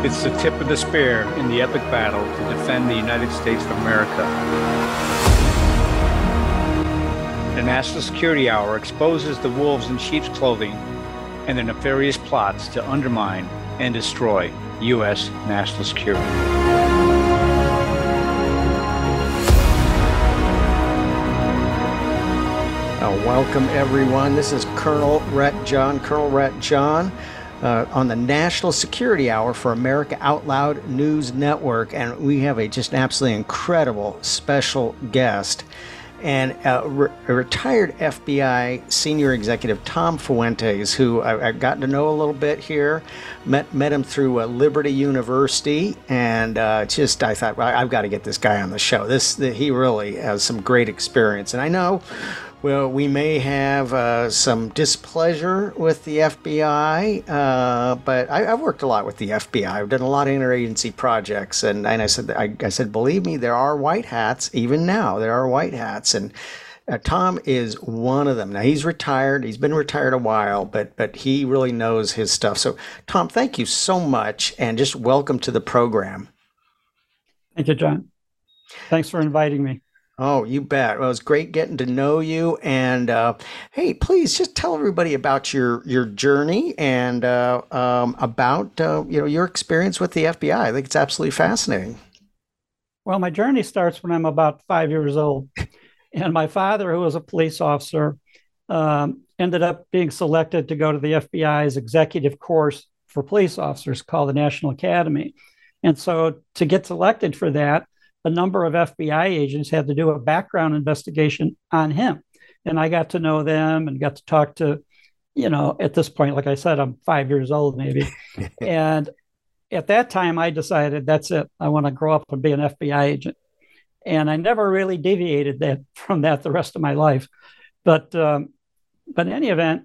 It's the tip of the spear in the epic battle to defend the United States of America. The National Security Hour exposes the wolves in sheep's clothing and their nefarious plots to undermine and destroy U.S. national security. Welcome, everyone. This is Colonel Rhett John on the National Security Hour for America Out Loud News Network, and we have just an absolutely incredible special guest, and a retired FBI senior executive, Tom Fuentes, who I've gotten to know a little bit here. Met him through Liberty University, and I thought, well, I've got to get this guy on the show. He really has some great experience, and I know. Well, we may have some displeasure with the FBI, but I've worked a lot with the FBI. I've done a lot of interagency projects, and I said, believe me, there are white hats. Even now, there are white hats, and Tom is one of them. Now, he's retired. He's been retired a while, but he really knows his stuff. So, Tom, thank you so much, and just welcome to the program. Thank you, John. Thanks for inviting me. Oh, you bet. Well, it was great getting to know you. And hey, please just tell everybody about your journey and about your experience with the FBI. I think it's absolutely fascinating. Well, my journey starts when I'm about 5 years old, and my father, who was a police officer, ended up being selected to go to the FBI's executive course for police officers called the National Academy. And so, to get selected for that, a number of FBI agents had to do a background investigation on him. And I got to know them and got to talk to, at this point, like I said, I'm 5 years old maybe. And at that time, I decided that's it. I want to grow up and be an FBI agent. And I never really deviated from that the rest of my life. But in any event,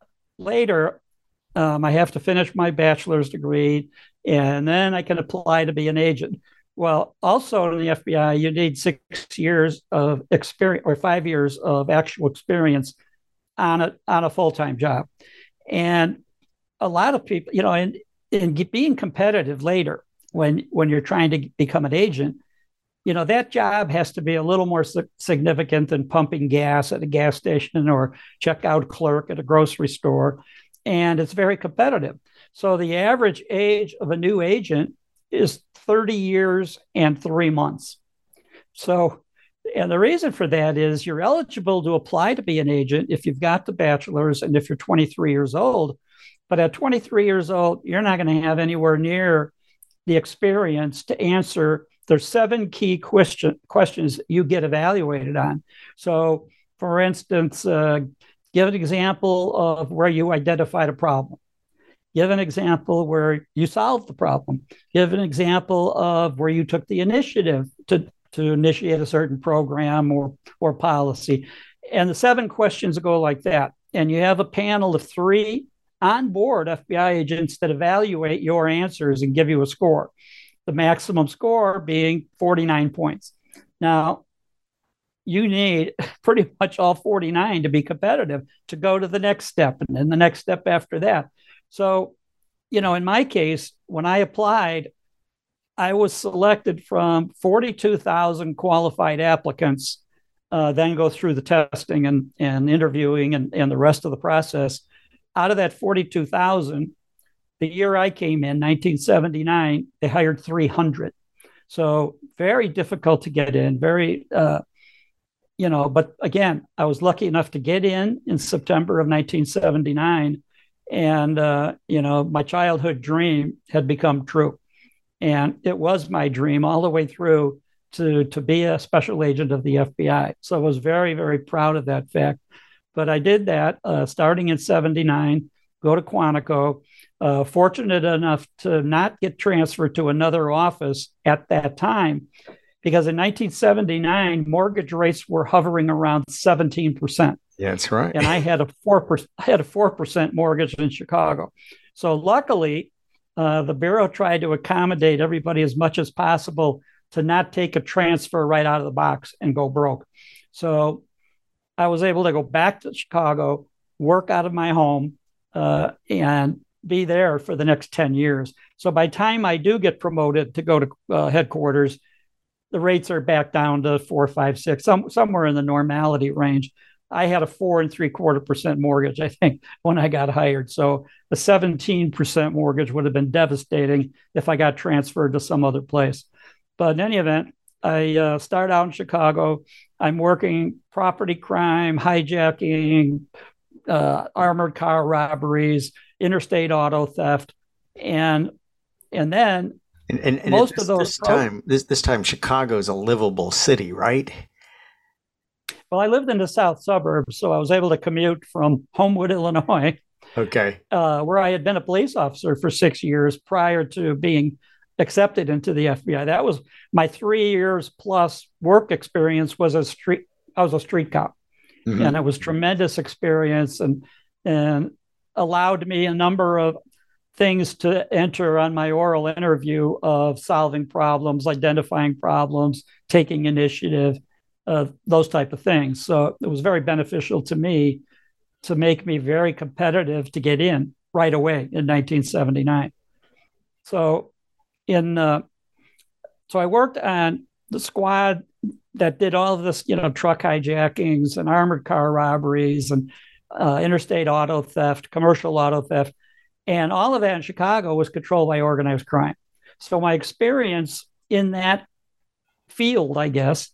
later, I have to finish my bachelor's degree, and then I can apply to be an agent. Well, also in the FBI, you need 6 years of experience or 5 years of actual experience on a full-time job. And a lot of people, in being competitive later, when you're trying to become an agent, that job has to be a little more significant than pumping gas at a gas station or checkout clerk at a grocery store. And it's very competitive. So the average age of a new agent is 30 years and 3 months. So, and the reason for that is you're eligible to apply to be an agent if you've got the bachelor's and if you're 23 years old. But at 23 years old, you're not going to have anywhere near the experience to answer. There's 7 key questions you get evaluated on. So, for instance, give an example of where you identified a problem. Give an example where you solved the problem. Give an example of where you took the initiative to initiate a certain program or policy. And the 7 questions go like that. And you have a panel of 3 onboard FBI agents that evaluate your answers and give you a score. The maximum score being 49 points. Now, you need pretty much all 49 to be competitive to go to the next step and then the next step after that. So, in my case, when I applied, I was selected from 42,000 qualified applicants, then go through the testing and interviewing and the rest of the process. Out of that 42,000, the year I came in, 1979, they hired 300. So very difficult to get in, but again, I was lucky enough to get in September of 1979. And, my childhood dream had become true. And it was my dream all the way through to be a special agent of the FBI. So I was very, very proud of that fact. But I did that starting in 79, go to Quantico, fortunate enough to not get transferred to another office at that time, because in 1979, mortgage rates were hovering around 17%. Yeah, that's right. And I had a 4% mortgage in Chicago. So luckily, the Bureau tried to accommodate everybody as much as possible to not take a transfer right out of the box and go broke. So I was able to go back to Chicago, work out of my home, and be there for the next 10 years. So by the time I do get promoted to go to headquarters, the rates are back down to 4, 5, 6, somewhere in the normality range. I had a 4.75% mortgage, I think, when I got hired. So a 17% mortgage would have been devastating if I got transferred to some other place. But in any event, I start out in Chicago. I'm working property crime, hijacking, armored car robberies, interstate auto theft, and then most of those this time Chicago is a livable city, right? Well, I lived in the south suburbs, so I was able to commute from Homewood, Illinois, okay, where I had been a police officer for 6 years prior to being accepted into the FBI. That was my 3 years plus work experience. I was a street cop, mm-hmm. and it was tremendous experience and allowed me a number of things to enter on my oral interview of solving problems, identifying problems, taking initiative, those type of things. So it was very beneficial to me to make me very competitive to get in right away in 1979. So I worked on the squad that did all of this, truck hijackings and armored car robberies and interstate auto theft, commercial auto theft. And all of that in Chicago was controlled by organized crime. So my experience in that field, I guess,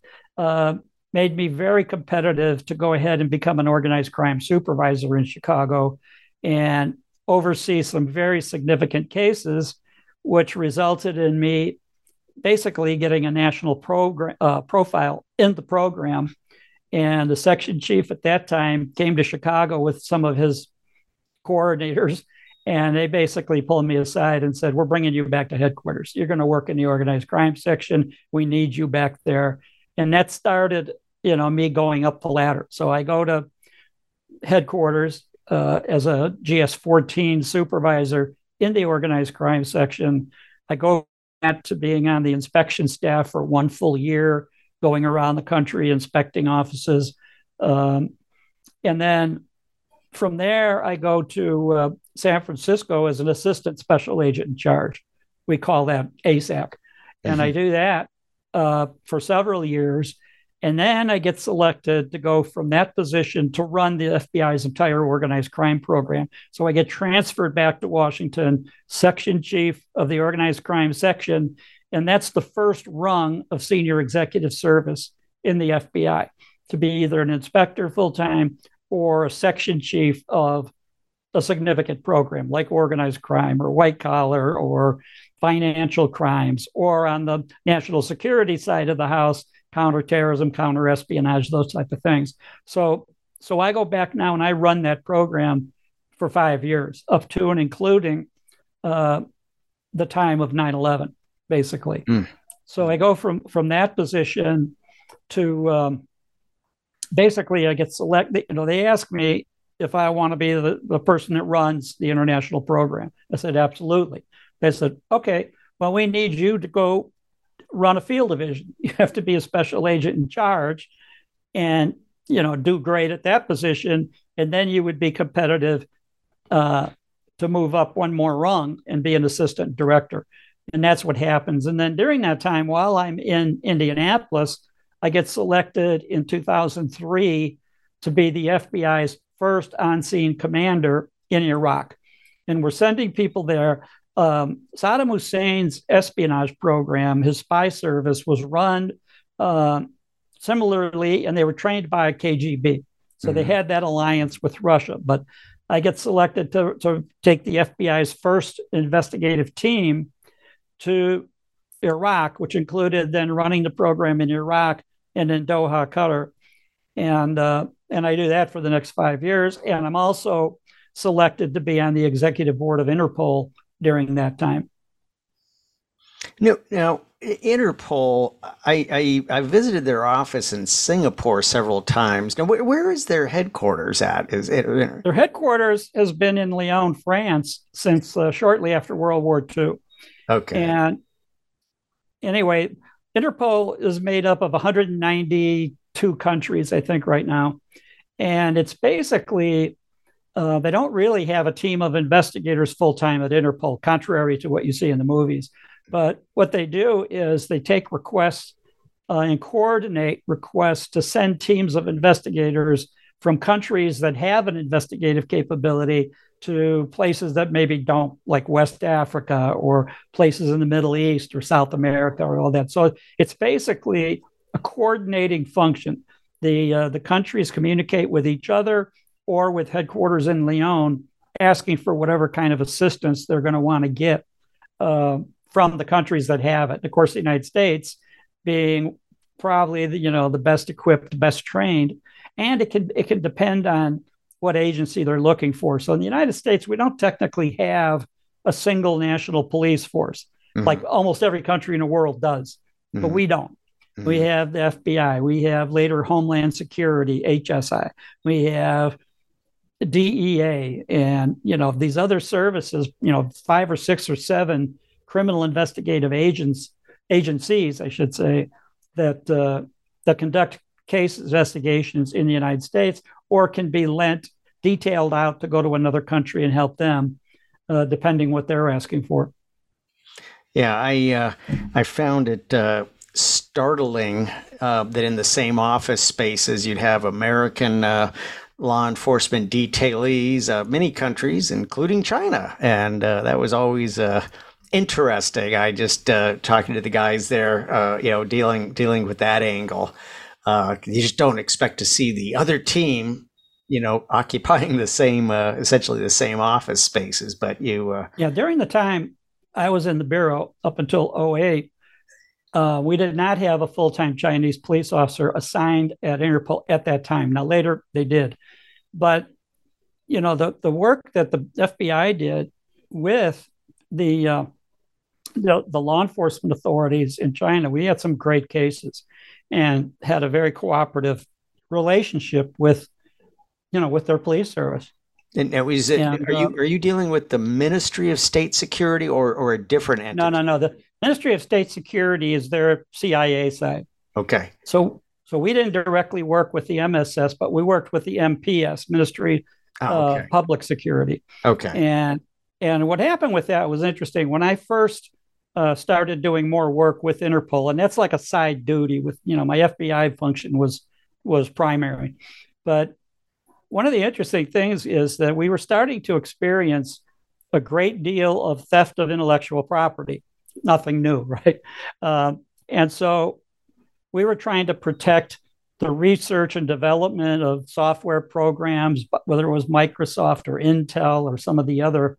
made me very competitive to go ahead and become an organized crime supervisor in Chicago and oversee some very significant cases, which resulted in me basically getting a national profile in the program. And the section chief at that time came to Chicago with some of his coordinators, and they basically pulled me aside and said, we're bringing you back to headquarters. You're going to work in the organized crime section. We need you back there. And that started, me going up the ladder. So I go to headquarters as a GS-14 supervisor in the organized crime section. I go back to being on the inspection staff for 1 full year, going around the country inspecting offices. And then from there, I go to San Francisco as an assistant special agent in charge. We call that ASAC. Mm-hmm. And I do that for several years. And then I get selected to go from that position to run the FBI's entire organized crime program. So I get transferred back to Washington, section chief of the organized crime section. And that's the first rung of senior executive service in the FBI, to be either an inspector full-time or a section chief of a significant program like organized crime or white collar or financial crimes, or on the national security side of the house, counterterrorism, counterespionage, those type of things. So I go back now and I run that program for 5 years, up to and including the time of 9/11, basically. Mm. So I go from that position to basically I get selected. They ask me if I want to be the person that runs the international program. I said, absolutely. They said, okay, well, we need you to go run a field division. You have to be a special agent in charge and, do great at that position. And then you would be competitive to move up one more rung and be an assistant director. And that's what happens. And then during that time, while I'm in Indianapolis, I get selected in 2003 to be the FBI's first on-scene commander in Iraq. And we're sending people there. Saddam Hussein's espionage program, his spy service, was run similarly, and they were trained by KGB. So mm-hmm. They had that alliance with Russia. But I get selected to take the FBI's first investigative team to Iraq, which included then running the program in Iraq and in Doha, Qatar. And I do that for the next 5 years. And I'm also selected to be on the executive board of Interpol during that time. Now Interpol, I visited their office in Singapore several times. Now, where is their headquarters at? Their headquarters has been in Lyon, France, since shortly after World War II. Okay. And anyway, Interpol is made up of 192 countries, I think, right now. And it's basically They don't really have a team of investigators full-time at Interpol, contrary to what you see in the movies. But what they do is they take requests and coordinate requests to send teams of investigators from countries that have an investigative capability to places that maybe don't, like West Africa or places in the Middle East or South America or all that. So it's basically a coordinating function. The countries communicate with each other or with headquarters in Lyon, asking for whatever kind of assistance they're going to want to get from the countries that have it. And of course, the United States being probably the best equipped, best trained, and it can depend on what agency they're looking for. So in the United States, we don't technically have a single national police force like almost every country in the world does, but we don't. We have the FBI, we have later Homeland Security, HSI, we have DEA, and these other services, 5 or 6 or 7 criminal investigative agencies, I should say, that conduct case investigations in the United States, or can be detailed out to go to another country and help them, depending what they're asking for. Yeah, I found it startling that in the same office spaces you'd have American law enforcement detailees, many countries, including China, and that was always interesting. I just talking to the guys there, dealing with that angle. You just don't expect to see the other team, occupying the same, essentially the same office spaces. But during the time I was in the Bureau up until 2008, we did not have a full-time Chinese police officer assigned at Interpol at that time. Now, later they did. But, the work that the FBI did with the law enforcement authorities in China, we had some great cases and had a very cooperative relationship with their police service. And now are you dealing with the Ministry of State Security or a different entity? No. The Ministry of State Security is their CIA side. Okay. So we didn't directly work with the MSS, but we worked with the MPS, Ministry of Public Security. Okay. And what happened with that was interesting. When I first started doing more work with Interpol, and that's like a side duty with, my FBI function was primary. But one of the interesting things is that we were starting to experience a great deal of theft of intellectual property. Nothing new, right? And so we were trying to protect the research and development of software programs, whether it was Microsoft or Intel or some of the other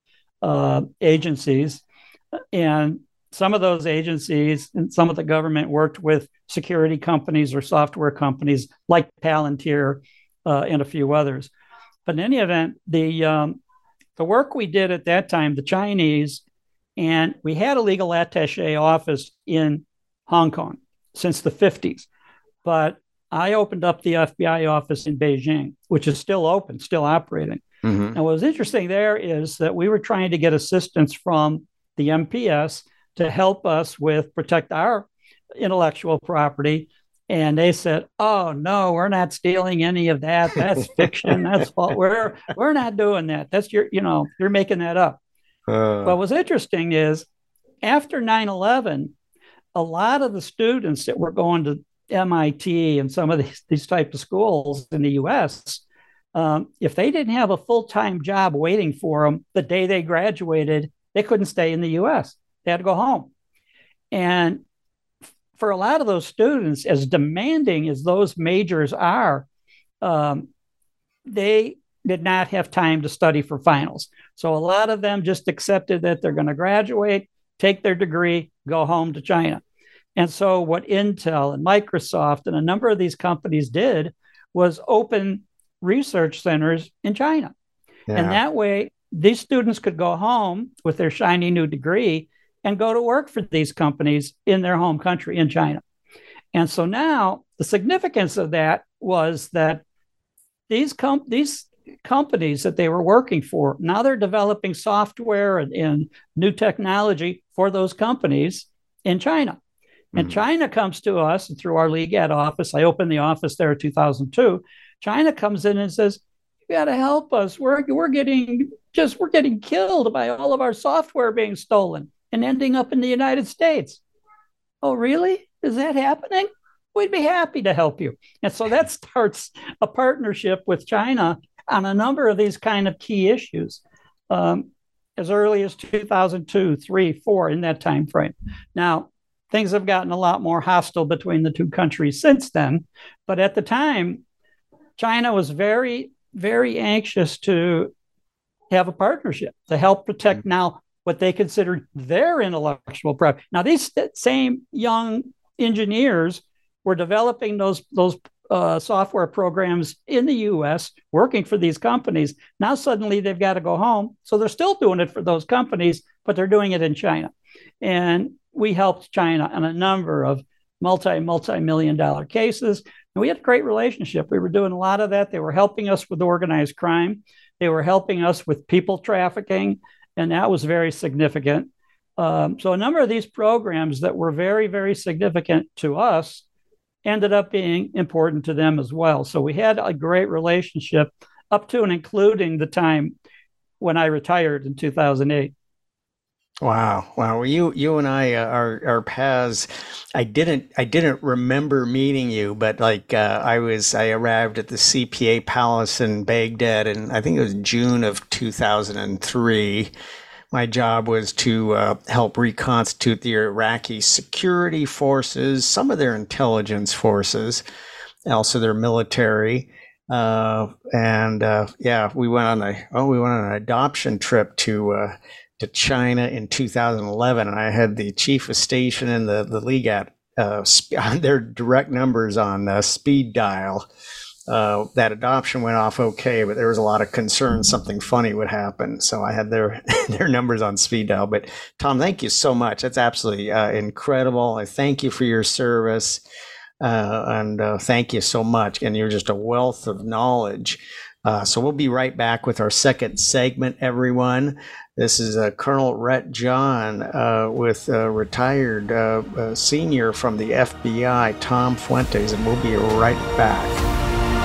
agencies. And some of those agencies and some of the government worked with security companies or software companies like Palantir and a few others. But in any event, the work we did at that time, the Chinese, and we had a legal attaché office in Hong Kong since the 50s. But I opened up the FBI office in Beijing, which is still open, still operating. And what was interesting there is that we were trying to get assistance from the MPS to help us with protect our intellectual property. And they said, "Oh no, we're not stealing any of that. That's fiction. That's false. We're not doing that. That's you're making that up." What was interesting is after 9/11, a lot of the students that were going to MIT and some of these type of schools in the U.S., if they didn't have a full-time job waiting for them the day they graduated, they couldn't stay in the U.S. They had to go home. And for a lot of those students, as demanding as those majors are, they did not have time to study for finals. So a lot of them just accepted that they're going to graduate, take their degree, go home to China. And so what Intel and Microsoft and a number of these companies did was open research centers in China. Yeah. And that way, these students could go home with their shiny new degree and go to work for these companies in their home country in China. And so now the significance of that was that these companies that they were working for, now they're developing software and new technology for those companies in China. And China comes to us through our League Ad office. I opened the office there in 2002. China comes in and says, You got to help us. We're getting killed by all of our software being stolen and ending up in the United States. Oh, really? Is that happening? We'd be happy to help you. And so that starts a partnership with China on a number of these kind of key issues, as early as 2002, 3, 4, in that time frame. Now, things have gotten a lot more hostile between the two countries since then. But at the time, China was very, very anxious to have a partnership to help protect now what they considered their intellectual property. Now, these same young engineers were developing those software programs in the U.S., working for these companies. Now suddenly they've got to go home. So they're still doing it for those companies, but they're doing it in China. And we helped China on a number of multi-million dollar cases. And we had a great relationship. We were doing a lot of that. They were helping us with organized crime. They were helping us with people trafficking. And that was very significant. So a number of these programs that were very, very significant to us ended up being important to them as well. So we had a great relationship up to and including the time when I retired in 2008. Wow. Well, you and I, our paths, I didn't remember meeting you, but I arrived at the CPA Palace in Baghdad, and I think it was June of 2003. My job was to help reconstitute the Iraqi security forces, some of their intelligence forces, also their military. We went on an adoption trip to China in 2011, and I had the chief of station and the legat on their direct numbers on speed dial. That adoption went off okay, but there was a lot of concern something funny would happen. So I had their numbers on speed dial. But Tom, thank you so much. That's absolutely incredible. I thank you for your service, and thank you so much. And you're just a wealth of knowledge. So we'll be right back with our second segment, everyone. This is Colonel Rhett John with retired senior from the FBI, Tom Fuentes, and we'll be right back.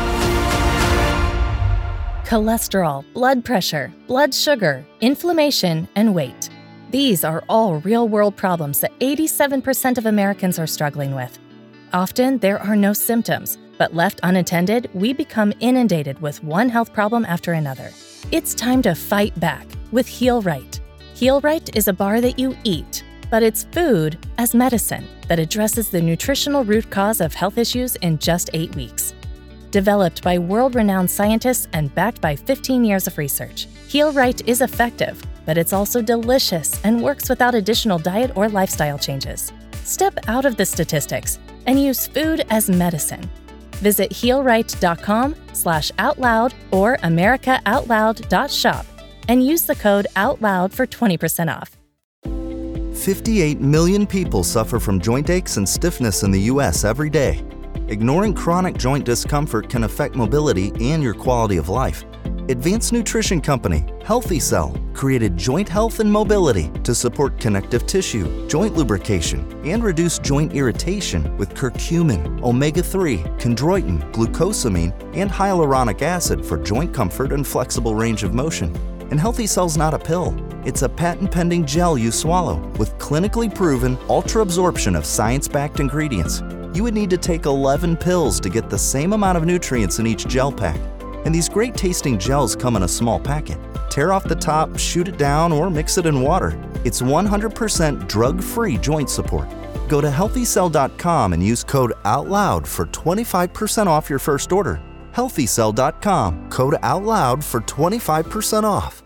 Cholesterol, blood pressure, blood sugar, inflammation, and weight. These are all real-world problems that 87% of Americans are struggling with. Often, there are no symptoms, but left unattended, we become inundated with one health problem after another. It's time to fight back with Heal Right. Heal Right is a bar that you eat, but it's food as medicine that addresses the nutritional root cause of health issues in just 8 weeks. Developed by world-renowned scientists and backed by 15 years of research, Heal Right is effective, but it's also delicious and works without additional diet or lifestyle changes. Step out of the statistics and use food as medicine. Visit healright.com/outloud or americaoutloud.shop and use the code OUTLOUD for 20% off. 58 million people suffer from joint aches and stiffness in the U.S. every day. Ignoring chronic joint discomfort can affect mobility and your quality of life. Advanced nutrition company Healthy Cell created Joint Health and Mobility to support connective tissue, joint lubrication, and reduce joint irritation with curcumin, omega-3, chondroitin, glucosamine, and hyaluronic acid for joint comfort and flexible range of motion. And Healthy Cell's not a pill. It's a patent-pending gel you swallow with clinically proven ultra-absorption of science-backed ingredients. You would need to take 11 pills to get the same amount of nutrients in each gel pack. And these great-tasting gels come in a small packet. Tear off the top, shoot it down, or mix it in water. It's 100% drug-free joint support. Go to HealthyCell.com and use code OUTLOUD for 25% off your first order. HealthyCell.com, code OUTLOUD for 25% off.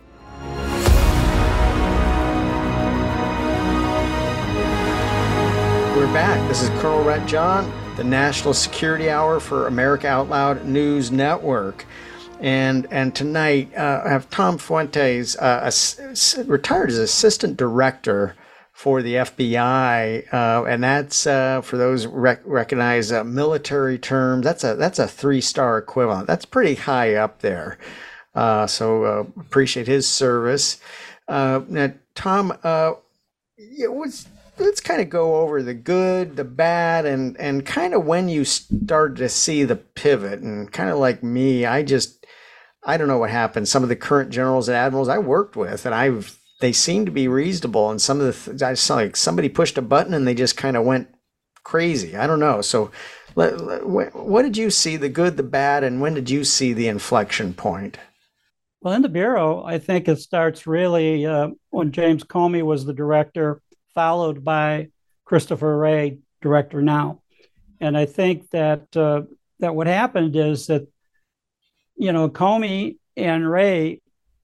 We're back. This is Colonel Rhett John, the National Security Hour for America Out Loud News Network. And tonight I have Tom Fuentes, retired as Assistant Director for the FBI, and that's for those recognize military terms. That's a 3-star equivalent. That's pretty high up there. So appreciate his service. Now, Tom, let's kind of go over the good, the bad, and kind of when you started to see the pivot. And kind of like me, I don't know what happened. Some of the current generals and admirals I worked with, and they seem to be reasonable. And some of I saw like somebody pushed a button and they just kind of went crazy. I don't know. So what did you see, the good, the bad, and when did you see the inflection point? Well, in the Bureau, I think it starts really when James Comey was the director, followed by Christopher Wray, director now. And I think that that what happened is that, Comey and Wray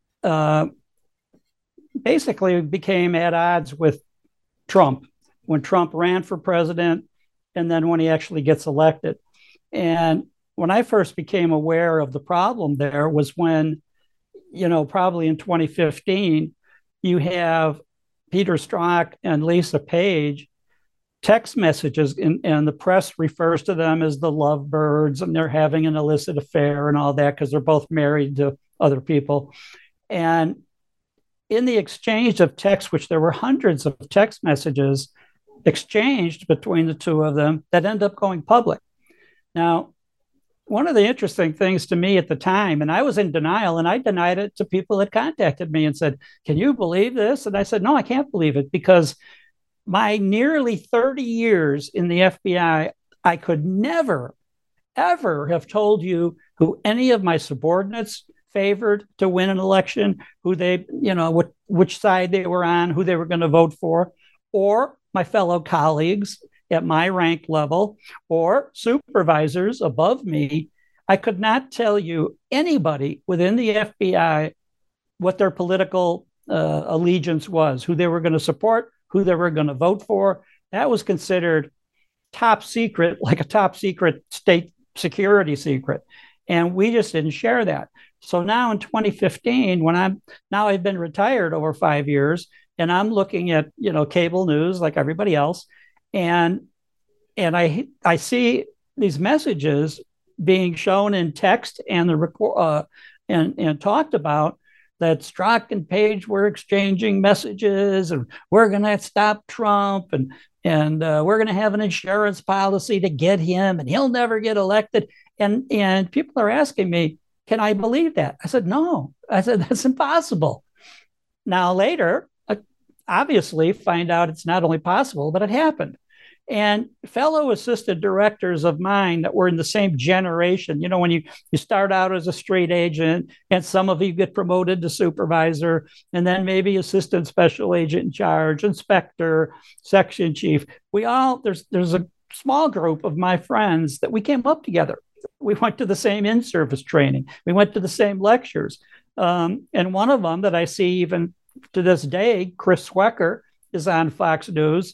basically became at odds with Trump when Trump ran for president and then when he actually gets elected. And when I first became aware of the problem there was when, probably in 2015, you have Peter Strzok and Lisa Page text messages, and the press refers to them as the lovebirds, and they're having an illicit affair and all that because they're both married to other people. And in the exchange of text, which there were hundreds of text messages exchanged between the two of them that end up going public. Now, one of the interesting things to me at the time, and I was in denial, and I denied it to people that contacted me and said, "Can you believe this?" And I said, "No, I can't believe it, because my nearly 30 years in the FBI, I could never, ever have told you who any of my subordinates favored to win an election, who they, which side they were on, who they were going to vote for, or my fellow colleagues at my rank level or supervisors above me. I could not tell you anybody within the FBI what their political allegiance was, who they were going to support, who they were going to vote for. That was considered top secret, like a top secret state security secret. And we just didn't share that. So now in 2015, when I've been retired over 5 years, and I'm looking at, cable news like everybody else, and I see these messages being shown in text and the report and talked about, that Strzok and Page were exchanging messages, and we're going to stop Trump, and we're going to have an insurance policy to get him, and he'll never get elected. And people are asking me, can I believe that? I said, no. I said, that's impossible. Now later, obviously find out it's not only possible, but it happened. And fellow assistant directors of mine that were in the same generation, when you start out as a street agent and some of you get promoted to supervisor, and then maybe assistant special agent in charge, inspector, section chief, there's a small group of my friends that we came up together. We went to the same in-service training. We went to the same lectures. And one of them that I see even to this day, Chris Swecker, is on Fox News.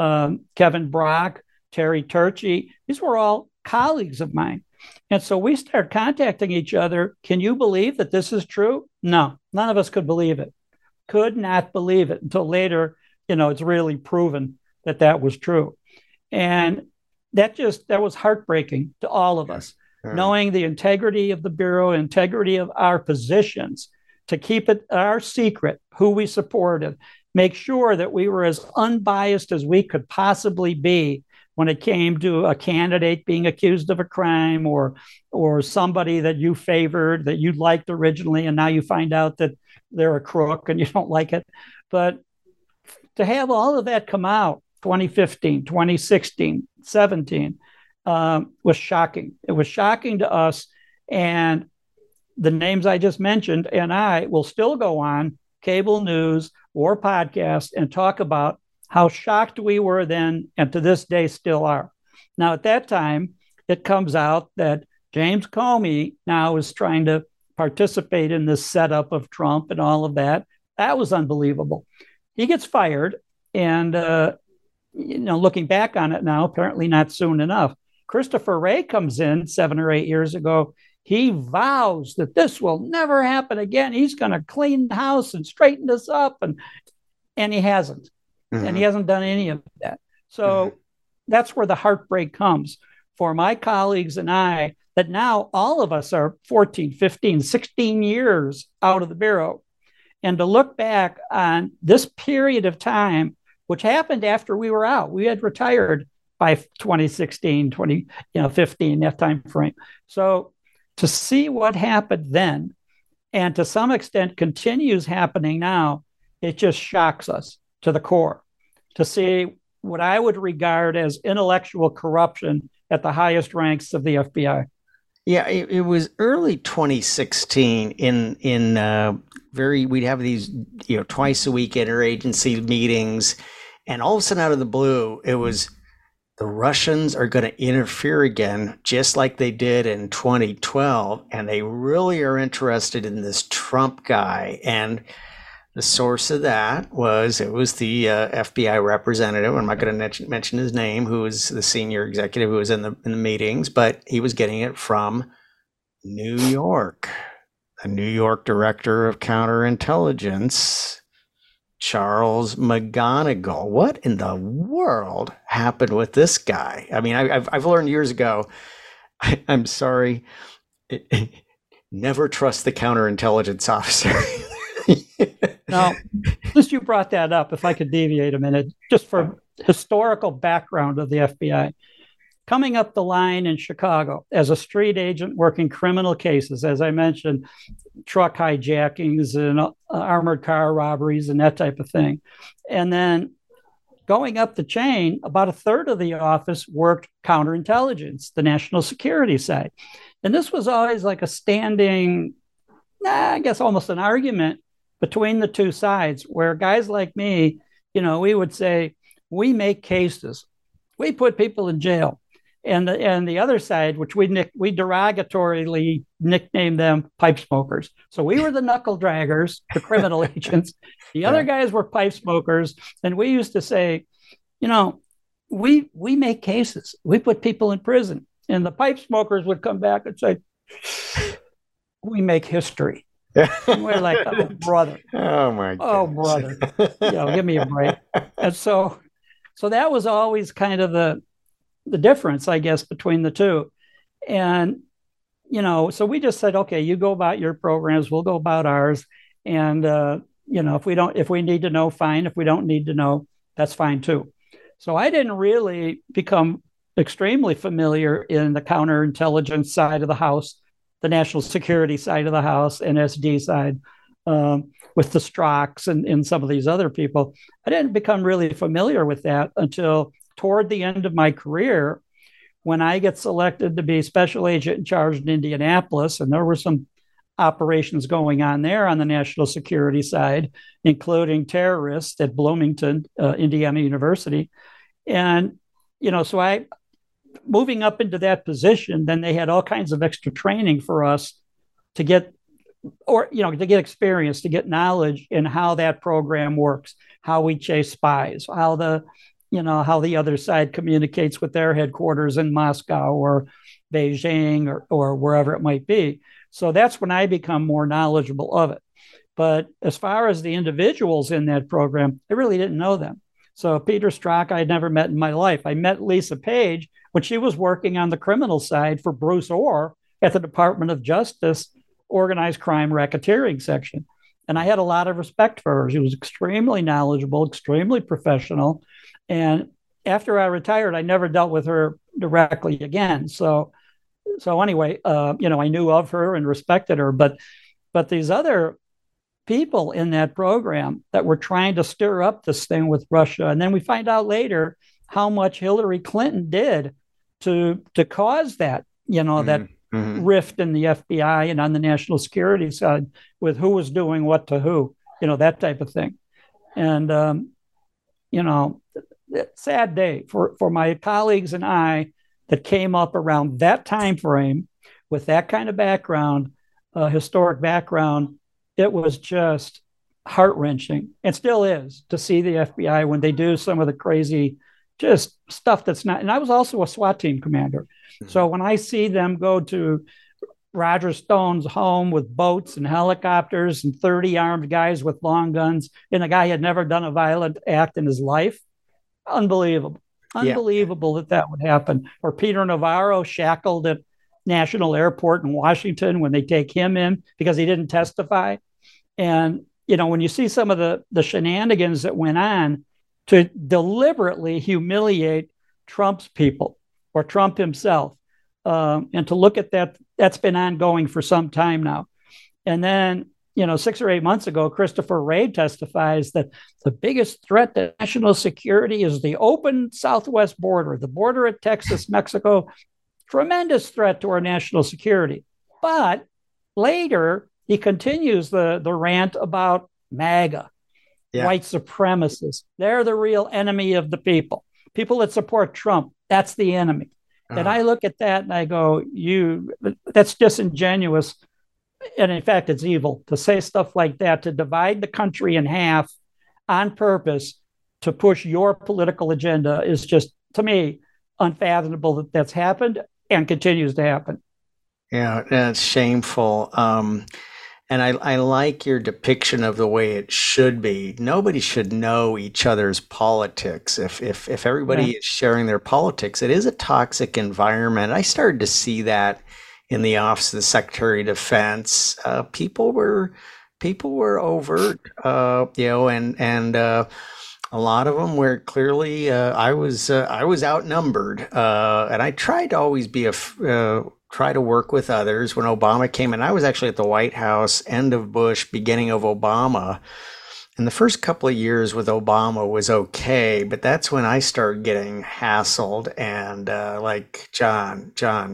Kevin Brock, Terry Turchi, these were all colleagues of mine. And so we started contacting each other. Can you believe that this is true? No, none of us could believe it. Could not believe it until later, it's really proven that was true. And that was heartbreaking to all of us, knowing the integrity of the Bureau, integrity of our positions, to keep it our secret, who we supported, make sure that we were as unbiased as we could possibly be when it came to a candidate being accused of a crime or somebody that you favored, that you liked originally, and now you find out that they're a crook and you don't like it. But to have all of that come out, 2015, 2016, 17, was shocking. It was shocking to us. And the names I just mentioned and I will still go on cable news or podcast and talk about how shocked we were then, and to this day still are. Now, at that time, it comes out that James Comey now is trying to participate in this setup of Trump and all of that. That was unbelievable. He gets fired, and looking back on it now, apparently not soon enough. Christopher Wray comes in 7 or 8 years ago. He vows that this will never happen again. He's going to clean the house and straighten this up. And he hasn't. Mm-hmm. And he hasn't done any of that. So that's where the heartbreak comes for my colleagues and I, that now all of us are 14, 15, 16 years out of the Bureau. And to look back on this period of time, which happened after we were out. We had retired by 2016, 2015, that time frame. So to see what happened then, and to some extent continues happening now. It just shocks us to the core to see what I would regard as intellectual corruption at the highest ranks of the FBI. Yeah, it was early 2016 we'd have these, twice a week interagency meetings, and all of a sudden out of the blue, it was the Russians are going to interfere again, just like they did in 2012, and they really are interested in this Trump guy. And the source of that was the FBI representative. I'm not going to mention his name, who was the senior executive who was in the meetings, but he was getting it from New York. The New York director of counterintelligence, Charles McGonigal. What in the world happened with this guy? I mean, I've learned years ago. I'm sorry. Never trust the counterintelligence officer. Now, since you brought that up, if I could deviate a minute, just for historical background of the FBI, coming up the line in Chicago as a street agent working criminal cases, as I mentioned, truck hijackings and armored car robberies and that type of thing. And then going up the chain, about a third of the office worked counterintelligence, the national security side. And this was always like a standing, I guess almost an argument between the two sides, where guys like me, we would say, we make cases, we put people in jail. And the other side, which we derogatorily nicknamed them pipe smokers. So we were the knuckle draggers, the criminal agents. The other guys were pipe smokers. And we used to say, we make cases, we put people in prison. And the pipe smokers would come back and say, we make history. And we're like, oh, brother. Oh, my God. Oh, brother. Give me a break. And so that was always kind of the difference, I guess, between the two. And, so we just said, okay, you go about your programs, we'll go about ours. And, if we need to know, fine. If we don't need to know, that's fine too. So I didn't really become extremely familiar in the counterintelligence side of the house, the national security side of the house, NSD side, with the Strachs and some of these other people. I didn't become really familiar with that until toward the end of my career, when I get selected to be special agent in charge in Indianapolis. And there were some operations going on there on the national security side, including terrorists at Bloomington, Indiana University. And, so moving up into that position, then they had all kinds of extra training for us to get experience, to get knowledge in how that program works, how we chase spies, how the other side communicates with their headquarters in Moscow or Beijing or wherever it might be. So that's when I become more knowledgeable of it. But as far as the individuals in that program, I really didn't know them. So Peter Strzok, I had never met in my life. I met Lisa Page when she was working on the criminal side for Bruce Orr at the Department of Justice Organized Crime Racketeering section. And I had a lot of respect for her. She was extremely knowledgeable, extremely professional. And after I retired, I never dealt with her directly again. So anyway, I knew of her and respected her. But these other people in that program that were trying to stir up this thing with Russia, and then we find out later how much Hillary Clinton did to cause that, that rift in the FBI and on the national security side with who was doing what to who, that type of thing. And, sad day for my colleagues and I that came up around that time frame with that kind of background, historic background. It was just heart-wrenching, and still is, to see the FBI when they do some of the crazy just stuff that's not. And I was also a SWAT team commander. So when I see them go to Roger Stone's home with boats and helicopters and 30 armed guys with long guns, and the guy had never done a violent act in his life, unbelievable. Unbelievable that would happen. Or Peter Navarro shackled at National Airport in Washington when they take him in because he didn't testify. And, when you see some of the shenanigans that went on to deliberately humiliate Trump's people or Trump himself, and to look at that, that's been ongoing for some time now. And then, 6 or 8 months ago, Christopher Wray testifies that the biggest threat to national security is the open southwest border, the border at Texas, Mexico, tremendous threat to our national security. But later, he continues the rant about MAGA, white supremacists. They're the real enemy of the people. People that support Trump, that's the enemy. And I look at that and I go, that's disingenuous. And in fact, it's evil to say stuff like that, to divide the country in half on purpose to push your political agenda is just, to me, unfathomable that that's happened and continues to happen. Yeah, that's shameful. And I like your depiction of the way it should be. Nobody should know each other's politics. If everybody is sharing their politics, it is a toxic environment. I started to see that in the Office of the Secretary of Defense. People were overt, and a lot of them were clearly. I was outnumbered, and I tried to always be try to work with others. When Obama came in, I was actually at the White House, end of Bush, beginning of Obama. And the first couple of years with Obama was okay, but that's when I started getting hassled and like, John,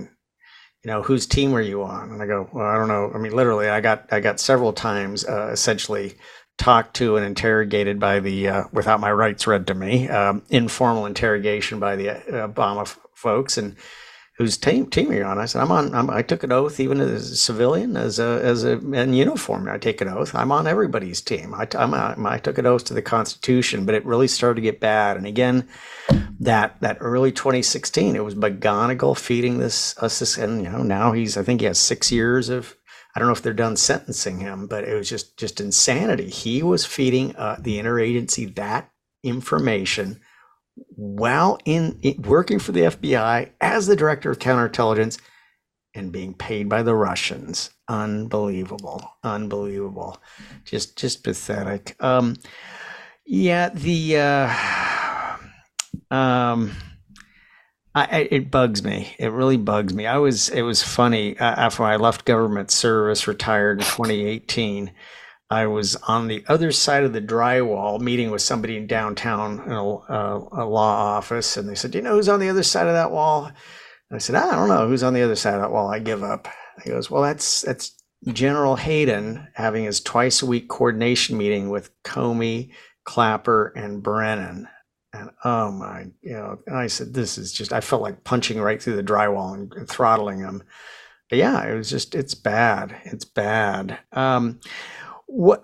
whose team are you on? And I go, well, I don't know. I mean, literally, I got several times essentially talked to and interrogated by the, without my rights read to me, informal interrogation by the Obama folks. And whose team are you on? I said, I took an oath, even as a civilian, in uniform. I take an oath. I'm on everybody's team. I took an oath to the Constitution, but it really started to get bad. And again, that early 2016, it was McGonigal feeding us this, and now I think he has 6 years of. I don't know if they're done sentencing him, but it was just insanity. He was feeding the interagency that information while working for the FBI as the director of counterintelligence and being paid by the Russians. Unbelievable. Just pathetic. It bugs me. It really bugs me. It was funny. After I left government service, retired in 2018, I was on the other side of the drywall meeting with somebody in downtown in a law office. And they said, do you know who's on the other side of that wall? And I said, I don't know who's on the other side of that wall. I give up. He goes, well, that's General Hayden having his twice a week coordination meeting with Comey, Clapper, and Brennan. And oh my, I said, this is just, I felt like punching right through the drywall and throttling him. But yeah, it was just, it's bad. It's bad. What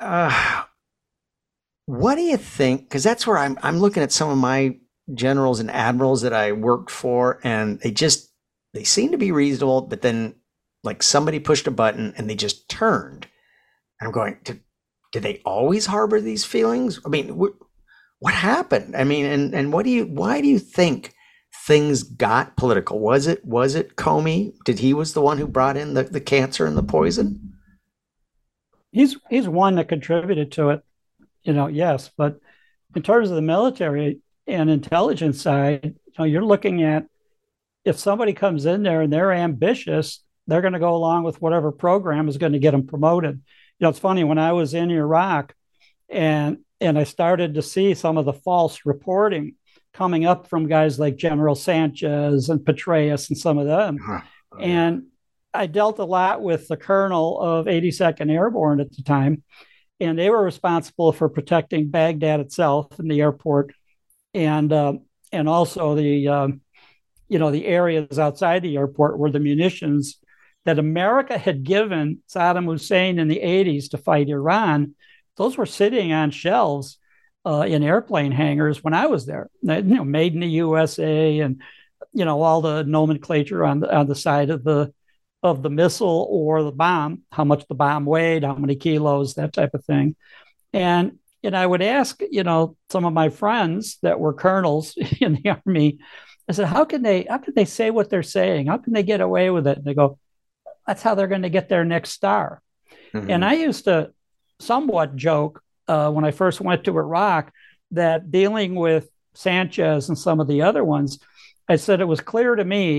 do you think? Because that's where I'm looking at some of my generals and admirals that I worked for, and they seem to be reasonable, but then like somebody pushed a button and they just turned. And I'm going, did they always harbor these feelings? I mean, what happened? I mean, and why do you think things got political? Was it Comey? He was the one who brought in the cancer and the poison? He's one that contributed to it, yes. But in terms of the military and intelligence side, you're looking at, if somebody comes in there and they're ambitious, they're going to go along with whatever program is going to get them promoted. It's funny, when I was in Iraq and I started to see some of the false reporting coming up from guys like General Sanchez and Petraeus and some of them. And I dealt a lot with the colonel of 82nd Airborne at the time, and they were responsible for protecting Baghdad itself and the airport, and also the areas outside the airport where the munitions that America had given Saddam Hussein in the 80s to fight Iran, those were sitting on shelves in airplane hangars when I was there. Made in the USA, and all the nomenclature on the side of the missile or the bomb, how much the bomb weighed, how many kilos, that type of thing. And I would ask, some of my friends that were colonels in the Army, I said, how can they say what they're saying? How can they get away with it? And they go, that's how they're going to get their next star. Mm-hmm. And I used to somewhat joke when I first went to Iraq that dealing with Sanchez and some of the other ones, I said it was clear to me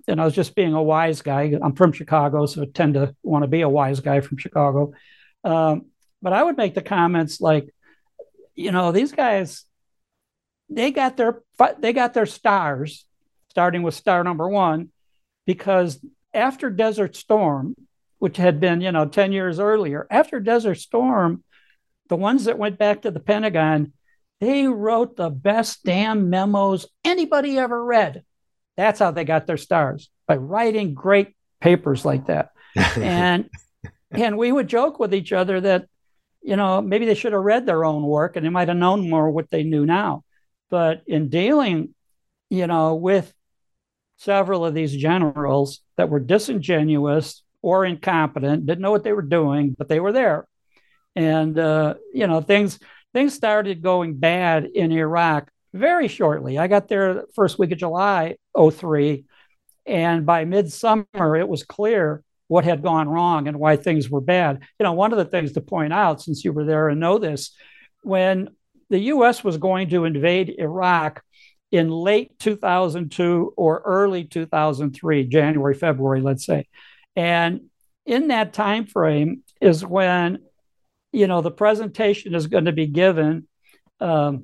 and I was just being a wise guy. I'm from Chicago, so I tend to want to be a wise guy from Chicago. But I would make the comments like, these guys, they got their stars, starting with star number one, because after Desert Storm, which had been 10 years earlier, after Desert Storm, the ones that went back to the Pentagon, they wrote the best damn memos anybody ever read. That's how they got their stars, by writing great papers like that. and we would joke with each other that, maybe they should have read their own work and they might have known more what they knew now. But in dealing, with several of these generals that were disingenuous or incompetent, didn't know what they were doing, but they were there. And, things started going bad in Iraq very shortly. I got there the first week of July, 2003. And by midsummer, it was clear what had gone wrong and why things were bad. One of the things to point out, since you were there and know this, when the U.S. was going to invade Iraq in late 2002 or early 2003, January, February, let's say. And in that time frame is when, the presentation is going to be given to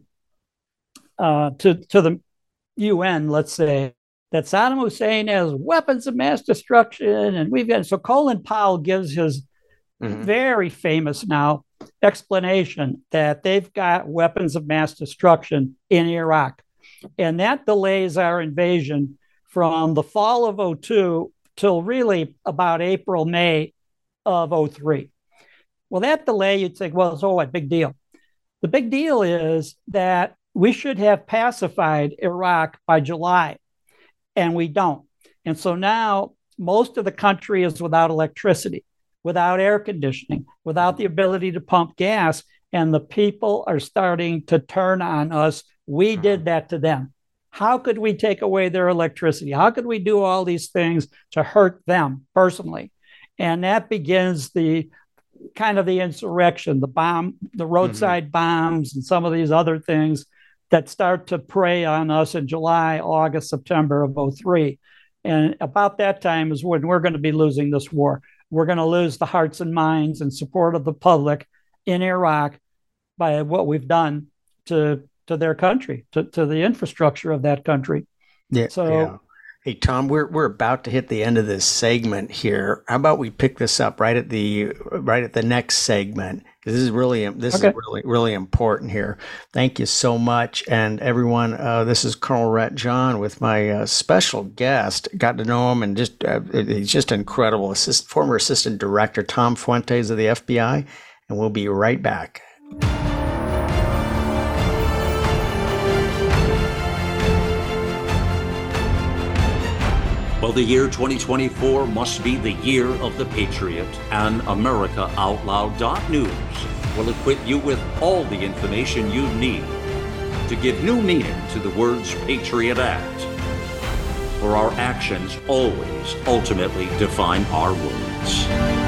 the UN, let's say, that Saddam Hussein has weapons of mass destruction. And so Colin Powell gives his very famous now explanation that they've got weapons of mass destruction in Iraq. And that delays our invasion from the fall of 2002 till really about April, May of 2003. Well, that delay, you'd think, well, so what, big deal. The big deal is that we should have pacified Iraq by July, and we don't. And so now most of the country is without electricity, without air conditioning, without the ability to pump gas, and the people are starting to turn on us. We did that to them. How could we take away their electricity? How could we do all these things to hurt them personally? And that begins the kind of the insurrection, the roadside bombs, and some of these other things that start to prey on us in July, August, September of 2003. And about that time is when we're going to be losing this war. We're going to lose the hearts and minds and support of the public in Iraq by what we've done to their country, to the infrastructure of that country. Yeah. So, yeah. Hey, Tom, we're about to hit the end of this segment here. How about we pick this up right at the next segment? Because this is really important here. Thank you so much, and everyone. This is Colonel Rhett John with my special guest. Got to know him, and he's just incredible. Former Assistant Director Tom Fuentes of the FBI, and we'll be right back. Well, the year 2024 must be the year of the Patriot, and AmericaOutloud.news will equip you with all the information you need to give new meaning to the words Patriot Act. For our actions always ultimately define our words.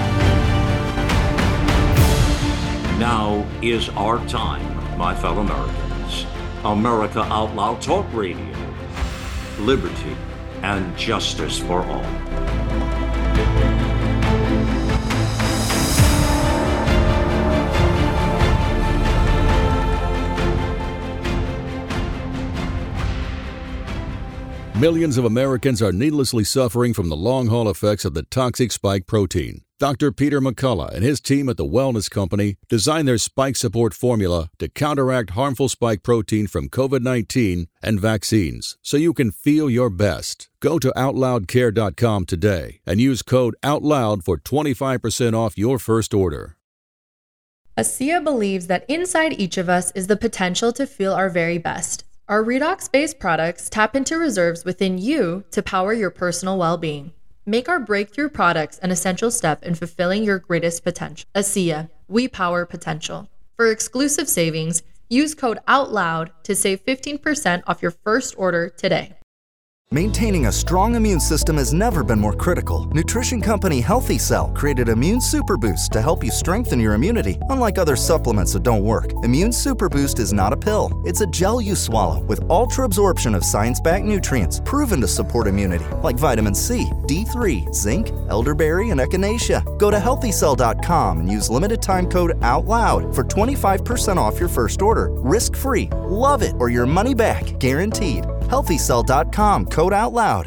Now is our time, my fellow Americans. America Out Loud Talk Radio. Liberty and justice for all. Millions of Americans are needlessly suffering from the long-haul effects of the toxic spike protein. Dr. Peter McCullough and his team at the Wellness Company designed their spike support formula to counteract harmful spike protein from COVID-19 and vaccines so you can feel your best. Go to OutLoudCare.com today and use code OUTLOUD for 25% off your first order. ASEA believes that inside each of us is the potential to feel our very best. Our redox-based products tap into reserves within you to power your personal well-being. Make our breakthrough products an essential step in fulfilling your greatest potential. ASEA, we power potential. For exclusive savings, use code OUTLOUD to save 15% off your first order today. Maintaining a strong immune system has never been more critical. Nutrition company Healthy Cell created Immune Super Boost to help you strengthen your immunity, unlike other supplements that don't work. Immune Super Boost is not a pill. It's a gel you swallow with ultra-absorption of science-backed nutrients proven to support immunity, like vitamin C, D3, zinc, elderberry, and echinacea. Go to healthycell.com and use limited time code OUTLOUD for 25% off your first order. Risk-free. Love it or your money back. Guaranteed. healthycell.com, code OUTLOUD.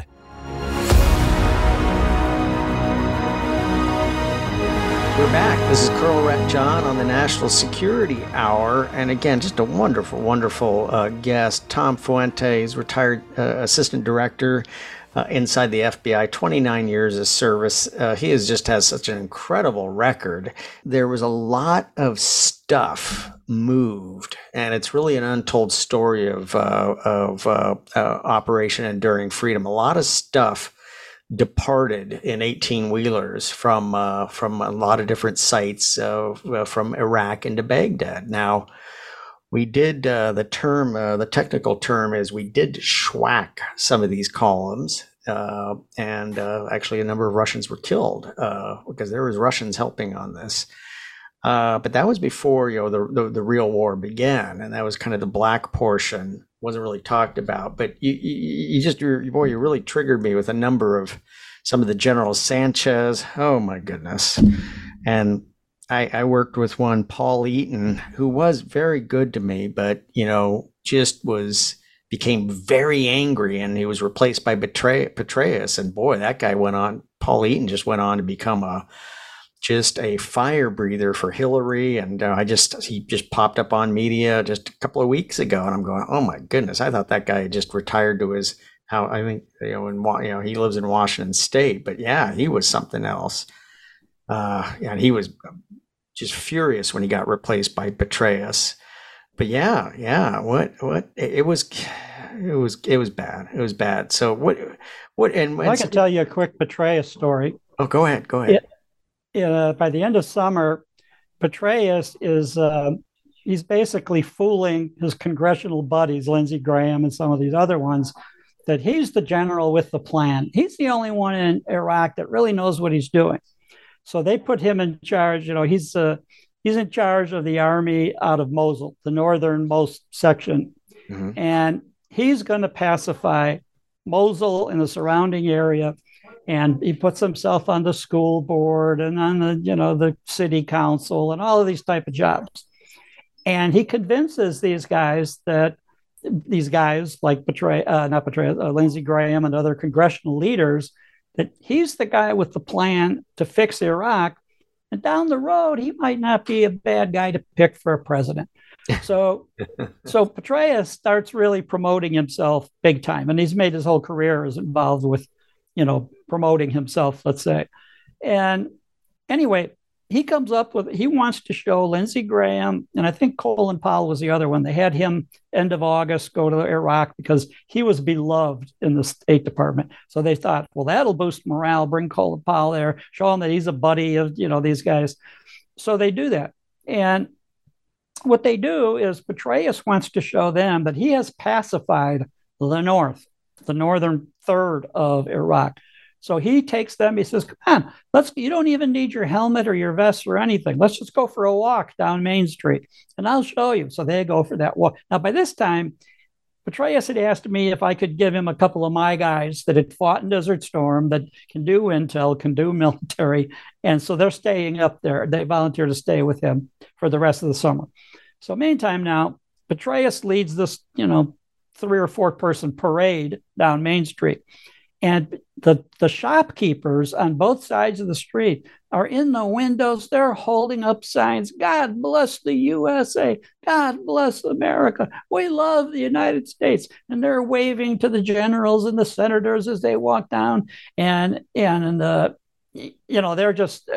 We're back. This is Colonel Rhett John on the National Security Hour. And again, just a wonderful, wonderful guest. Tom Fuentes, retired assistant director inside the FBI, 29 years of service. He has such an incredible record. There was a lot of stuff moved, and it's really an untold story of Operation Enduring Freedom. A lot of stuff departed in 18-wheelers from a lot of different sites from Iraq into Baghdad. Now, we did the technical term is we did schwack some of these columns, and actually a number of Russians were killed because there was Russians helping on this. But that was before the real war began, and that was kind of the black portion. Wasn't really talked about. But you really triggered me with a number of some of the General Sanchez. Oh my goodness! And I worked with one, Paul Eaton, who was very good to me, but became very angry, and he was replaced by Petraeus. And boy, that guy Paul Eaton just went on to become just a fire breather for Hillary. And he just popped up on media just a couple of weeks ago, and I'm going, oh my goodness, I thought that guy just retired to he lives in Washington State, but yeah, he was something else. And he was just furious when he got replaced by Petraeus. But yeah, it was bad. It was bad. So what? And I can tell you a quick Petraeus story. Oh, go ahead. By the end of summer, Petraeus he's basically fooling his congressional buddies, Lindsey Graham and some of these other ones, that he's the general with the plan. He's the only one in Iraq that really knows what he's doing. So they put him in charge. He's in charge of the army out of Mosul, the northernmost section. Mm-hmm. And he's going to pacify Mosul and the surrounding area. And he puts himself on the school board and on the city council and all of these type of jobs. And he convinces these guys like Lindsey Graham and other congressional leaders that he's the guy with the plan to fix Iraq. And down the road, he might not be a bad guy to pick for a president. So Petraeus starts really promoting himself big time. And he's made his whole career is involved with promoting himself, let's say. And anyway, he wants to show Lindsey Graham, and I think Colin Powell was the other one. They had him end of August go to Iraq because he was beloved in the State Department. So they thought, well, that'll boost morale, bring Colin Powell there, show him that he's a buddy of, these guys. So they do that. And what they do is Petraeus wants to show them that he has pacified the northern third of Iraq. So he takes them, he says, come on, you don't even need your helmet or your vest or anything. Let's just go for a walk down Main Street and I'll show you. So they go for that walk. Now, by this time, Petraeus had asked me if I could give him a couple of my guys that had fought in Desert Storm, that can do intel, can do military. And so they're staying up there. They volunteered to stay with him for the rest of the summer. So meantime now, Petraeus leads this, 3 or 4 person parade down Main Street. And the shopkeepers on both sides of the street are in the windows. They're holding up signs. God bless the USA. God bless America. We love the United States. And they're waving to the generals and the senators as they walk down. And they're just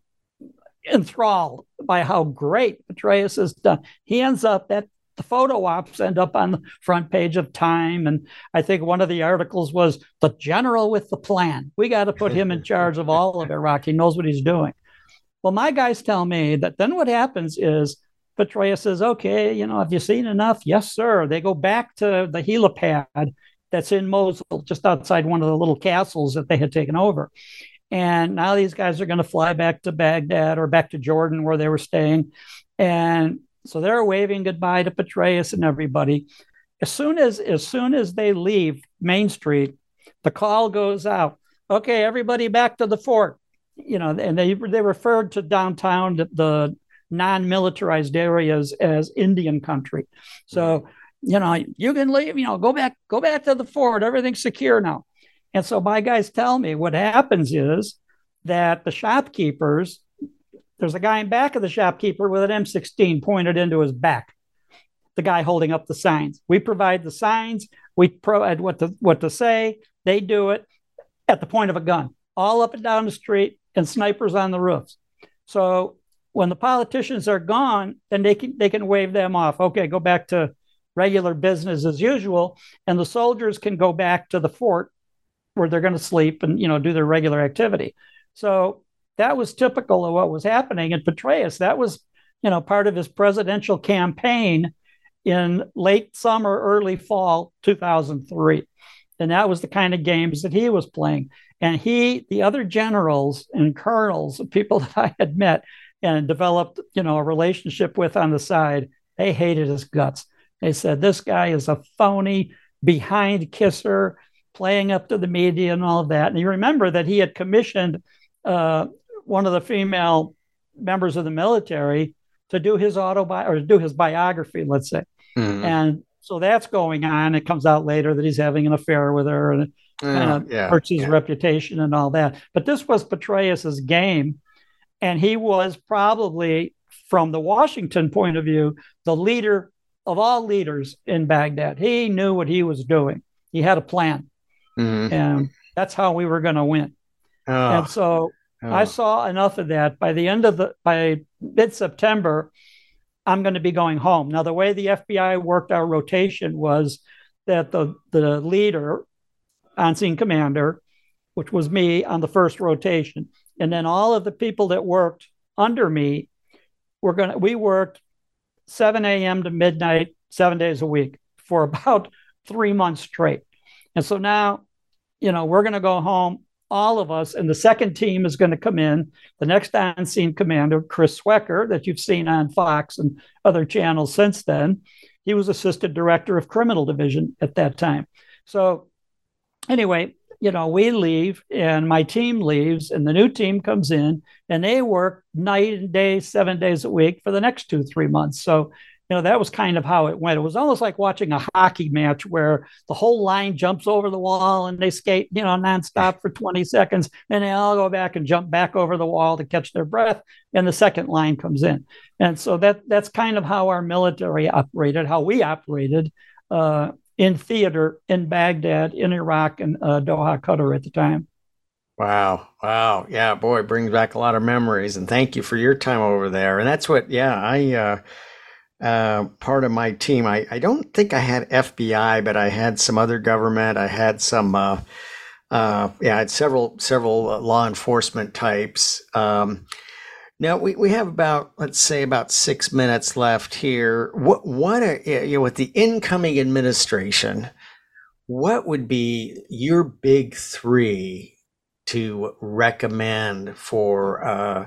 enthralled by how great Petraeus has done. He ends up the photo ops end up on the front page of Time. And I think one of the articles was the general with the plan. We got to put him in charge of all of Iraq. He knows what he's doing. Well, my guys tell me that then what happens is Petraeus says, okay, have you seen enough? Yes, sir. They go back to the helipad. that's in Mosul, just outside one of the little castles that they had taken over. And now these guys are going to fly back to Baghdad or back to Jordan where they were staying. And so they're waving goodbye to Petraeus and everybody. As soon as they leave Main Street, the call goes out. Okay, everybody back to the fort. And they referred to downtown, the non-militarized areas, as Indian country. So, you can leave, go back to the fort. Everything's secure now. And so my guys tell me what happens is that the shopkeepers, there's a guy in back of the shopkeeper with an M16 pointed into his back, the guy holding up the signs. We provide the signs. We provide what to say. They do it at the point of a gun, all up and down the street, and snipers on the roofs. So when the politicians are gone, then they can wave them off. Okay, go back to regular business as usual. And the soldiers can go back to the fort where they're going to sleep and, do their regular activity. So that was typical of what was happening. And Petraeus, that was, part of his presidential campaign in late summer, early fall 2003. And that was the kind of games that he was playing. And the other generals and colonels, people that I had met and developed, a relationship with on the side, they hated his guts. They said, this guy is a phony, behind kisser, playing up to the media and all of that. And you remember that he had commissioned one of the female members of the military to do his do his biography, let's say. Mm-hmm. And so that's going on. It comes out later that he's having an affair with her, and hurts his reputation and all that. But this was Petraeus's game. And he was probably, from the Washington point of view, the leader of all leaders in Baghdad. He knew what he was doing. He had a plan. Mm-hmm. And that's how we were going to win. And so I saw enough of that. By mid-September, I'm going to be going home. Now, the way the FBI worked our rotation was that the leader, on-scene commander, which was me on the first rotation, and then all of the people that worked under me, we worked 7 a.m. to midnight, 7 days a week for about 3 months straight. And so now, we're going to go home, all of us, and the second team is going to come in. The next on-scene commander, Chris Swecker, that you've seen on Fox and other channels since then, he was assistant director of criminal division at that time. So anyway, we leave and my team leaves and the new team comes in and they work night and day, 7 days a week for the next 2-3 months. So, that was kind of how it went. It was almost like watching a hockey match where the whole line jumps over the wall and they skate, nonstop for 20 seconds. And they all go back and jump back over the wall to catch their breath. And the second line comes in. And so that's kind of how our military operated, how we operated in theater in Baghdad, in Iraq, and Doha, Qatar at the time. Wow. Yeah, boy, it brings back a lot of memories. And thank you for your time over there. And that's what, part of my team, I don't think I had FBI, but I had some other government. I had some, I had several law enforcement types. Now we have about 6 minutes left here. What are, with the incoming administration, what would be your big three to recommend for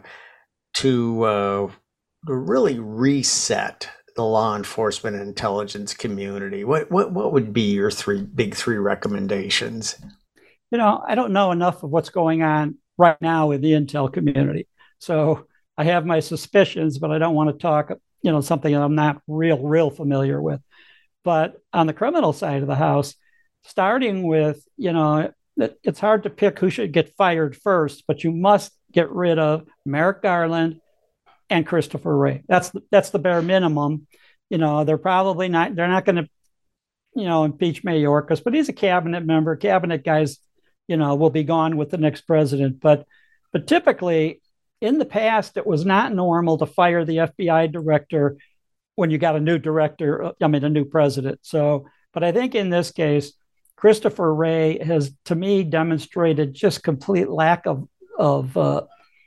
to really reset the law enforcement and intelligence community? What would be your big three recommendations? I don't know enough of what's going on right now with the intel community. So I have my suspicions, but I don't want to talk, something that I'm not real familiar with. But on the criminal side of the house, starting with, it's hard to pick who should get fired first, but you must get rid of Merrick Garland and Christopher Wray. That's the bare minimum. They're probably not. They're not going to, impeach Mayorkas, but he's a cabinet member. Cabinet guys, will be gone with the next president. But typically, in the past, it was not normal to fire the FBI director when you got a new president. So, but I think in this case, Christopher Wray has, to me, demonstrated just complete lack of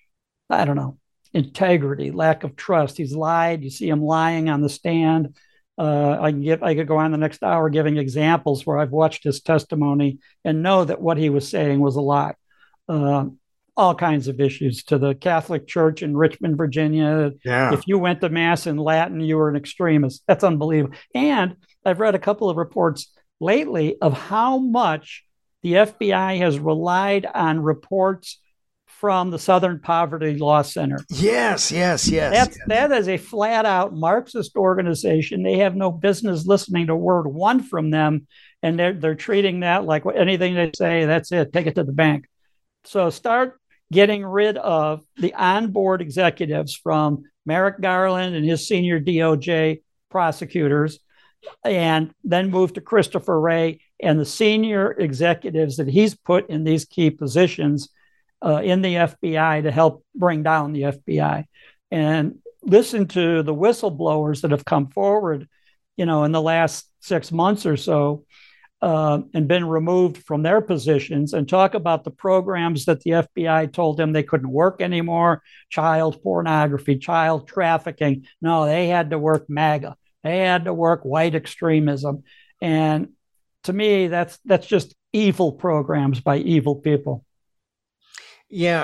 integrity, lack of trust. He's lied. You see him lying on the stand. I could go on the next hour giving examples where I've watched his testimony and know that what he was saying was a lie. All kinds of issues to the Catholic Church in Richmond, Virginia. Yeah. If you went to mass in Latin, you were an extremist. That's unbelievable. And I've read a couple of reports lately of how much the FBI has relied on reports from the Southern Poverty Law Center. Yes. That is a flat out Marxist organization. They have no business listening to word one from them. And they're treating that like anything they say, that's it, take it to the bank. So start getting rid of the onboard executives from Merrick Garland and his senior DOJ prosecutors, and then move to Christopher Wray and the senior executives that he's put in these key positions in the FBI to help bring down the FBI. And listen to the whistleblowers that have come forward, in the last 6 months or so, and been removed from their positions, and talk about the programs that the FBI told them they couldn't work anymore: child pornography, child trafficking. No, they had to work MAGA. They had to work white extremism. And to me, that's just evil programs by evil people. Yeah.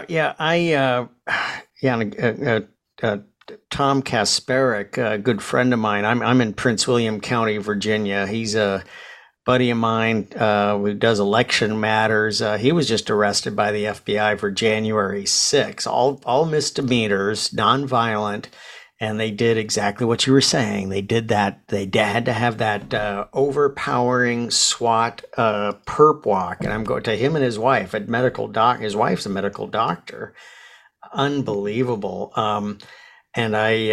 Tom Kasparek, a good friend of mine. I'm in Prince William County, Virginia. He's a buddy of mine who does election matters. He was just arrested by the FBI for January 6. All misdemeanors, nonviolent, and they did exactly what you were saying. They did that. They had to have that overpowering SWAT perp walk. And I'm going to him and his wife, his wife's a medical doctor. Unbelievable. And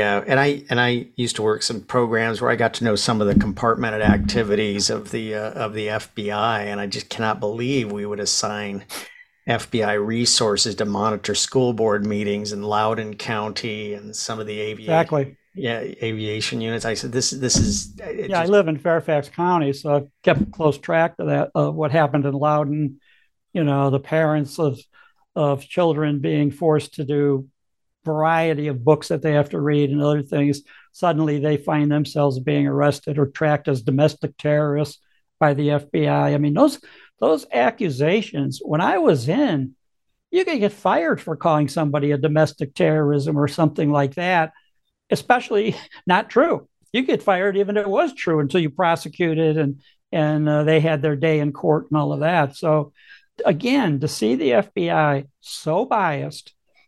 I used to work some programs where I got to know some of the compartmented activities of the FBI, and I just cannot believe we would assign FBI resources to monitor school board meetings in Loudoun County and some of the aviation units. I said, this is. I live in Fairfax County, so I've kept close track of that, of what happened in Loudoun. The parents of children being forced to do variety of books that they have to read and other things. Suddenly they find themselves being arrested or tracked as domestic terrorists by the FBI. I mean, those accusations, when I was in, you could get fired for calling somebody a domestic terrorism or something like that, especially not true. You get fired even if it was true until you prosecuted and they had their day in court and all of that. So again, to see the FBI so biased,